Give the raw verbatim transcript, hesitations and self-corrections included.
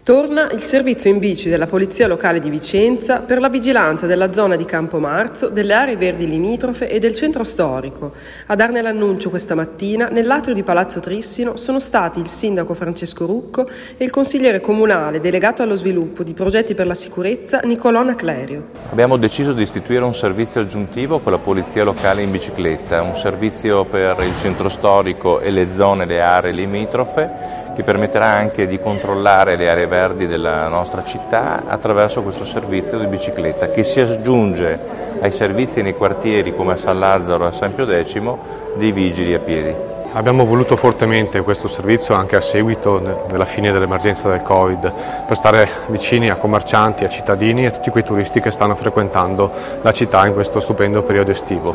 Torna il servizio in bici della Polizia Locale di Vicenza per la vigilanza della zona di Campomarzo, delle aree verdi limitrofe e del centro storico. A darne l'annuncio questa mattina, nell'atrio di Palazzo Trissino, sono stati il sindaco Francesco Rucco e il consigliere comunale delegato allo sviluppo di progetti per la sicurezza Nicolò Naclerio. Abbiamo deciso di istituire un servizio aggiuntivo con la Polizia Locale in bicicletta, un servizio per il centro storico e le zone, le aree limitrofe, che permetterà anche di controllare le aree verdi della nostra città attraverso questo servizio di bicicletta che si aggiunge ai servizi nei quartieri come a San Lazzaro e a San Pio Decimo dei vigili a piedi. Abbiamo voluto fortemente questo servizio anche a seguito della fine dell'emergenza del Covid per stare vicini a commercianti, a cittadini e a tutti quei turisti che stanno frequentando la città in questo stupendo periodo estivo.